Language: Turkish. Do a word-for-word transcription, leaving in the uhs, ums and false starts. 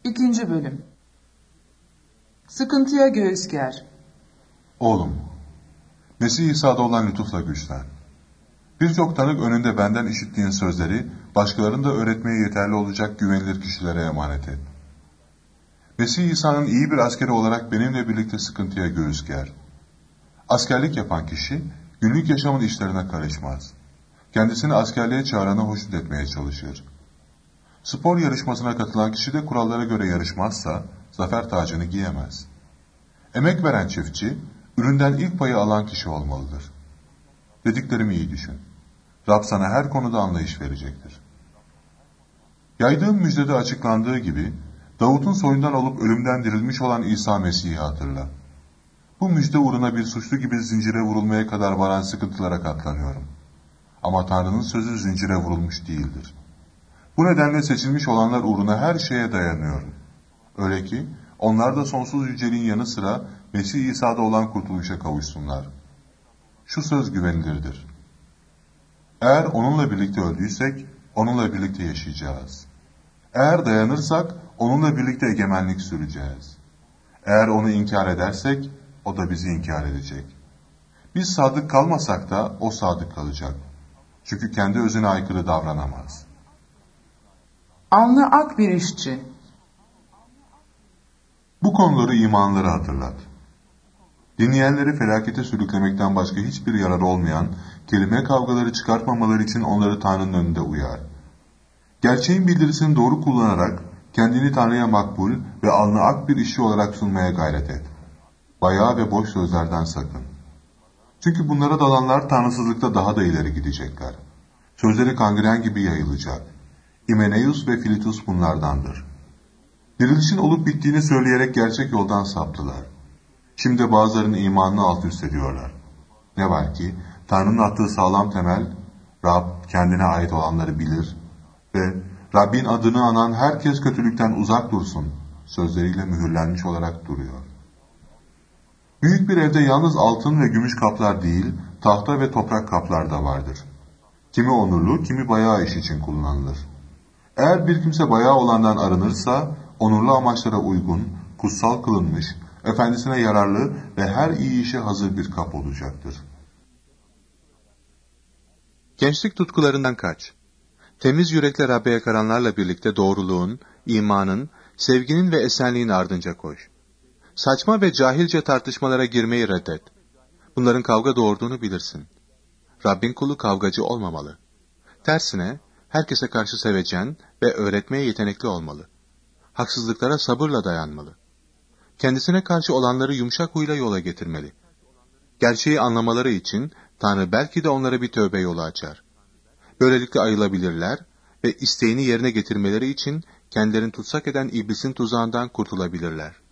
İkinci bölüm. Sıkıntıya göğüs ger. Oğlum, Mesih İsa'da olan lütufla güçlen. Birçok tanık önünde benden işittiğin sözleri başkalarının da öğretmeye yeterli olacak güvenilir kişilere emanet et. Mesih İsa'nın iyi bir askeri olarak benimle birlikte sıkıntıya göğüs ger. Askerlik yapan kişi günlük yaşamın işlerine karışmaz. Kendisini askerliğe çağırana hoşnut etmeye çalışır. Spor yarışmasına katılan kişi de kurallara göre yarışmazsa zafer tacını giyemez. Emek veren çiftçi, üründen ilk payı alan kişi olmalıdır. Dediklerimi iyi düşün. Rab sana her konuda anlayış verecektir. Yaydığım müjdede açıklandığı gibi, Davut'un soyundan olup ölümden dirilmiş olan İsa Mesih'i hatırla. Bu müjde uğruna bir suçlu gibi zincire vurulmaya kadar varan sıkıntılara katlanıyorum. Ama Tanrı'nın sözü zincire vurulmuş değildir. Bu nedenle seçilmiş olanlar uğruna her şeye dayanıyorum. Öyle ki onlar da sonsuz yüceliğin yanı sıra Mesih İsa'da olan kurtuluşa kavuşsunlar. Şu söz güvenilirdir. Eğer onunla birlikte öldüysek, onunla birlikte yaşayacağız. Eğer dayanırsak, onunla birlikte egemenlik süreceğiz. Eğer onu inkar edersek, o da bizi inkar edecek. Biz sadık kalmasak da o sadık kalacak. Çünkü kendi özüne aykırı davranamaz. Alnı ak bir işçi. Bu konuları imanları hatırlat. Dinleyenleri felakete sürüklemekten başka hiçbir yararı olmayan kelime kavgaları çıkartmamaları için onları Tanrı'nın önünde uyar. Gerçeğin bildirisini doğru kullanarak kendini Tanrı'ya makbul ve alnı ak bir işçi olarak sunmaya gayret et. Bayağı ve boş sözlerden sakın. Çünkü bunlara dalanlar tanrısızlıkta daha da ileri gidecekler. Sözleri kangren gibi yayılacak. Himeneus ve Filitus bunlardandır. Dirilişin olup bittiğini söyleyerek gerçek yoldan saptılar. Şimdi bazılarının imanını alt üst ediyorlar. Ne var ki Tanrı'nın attığı sağlam temel, Rab kendine ait olanları bilir ve Rabbin adını anan herkes kötülükten uzak dursun sözleriyle mühürlenmiş olarak duruyor. Büyük bir evde yalnız altın ve gümüş kaplar değil, tahta ve toprak kaplar da vardır. Kimi onurlu, kimi bayağı iş için kullanılır. Eğer bir kimse bayağı olandan arınırsa, onurlu amaçlara uygun, kutsal kılınmış, efendisine yararlı ve her iyi işe hazır bir kap olacaktır. Gençlik tutkularından kaç. Temiz yürekle Rabbe yakaranlarla birlikte doğruluğun, imanın, sevginin ve esenliğin ardınca koş. Saçma ve cahilce tartışmalara girmeyi reddet. Bunların kavga doğurduğunu bilirsin. Rabbin kulu kavgacı olmamalı. Tersine, herkese karşı sevecen ve öğretmeye yetenekli olmalı. Haksızlıklara sabırla dayanmalı. Kendisine karşı olanları yumuşak huyla yola getirmeli. Gerçeği anlamaları için Tanrı belki de onlara bir tövbe yolu açar. Böylelikle ayılabilirler ve isteğini yerine getirmeleri için kendilerini tutsak eden iblisin tuzağından kurtulabilirler.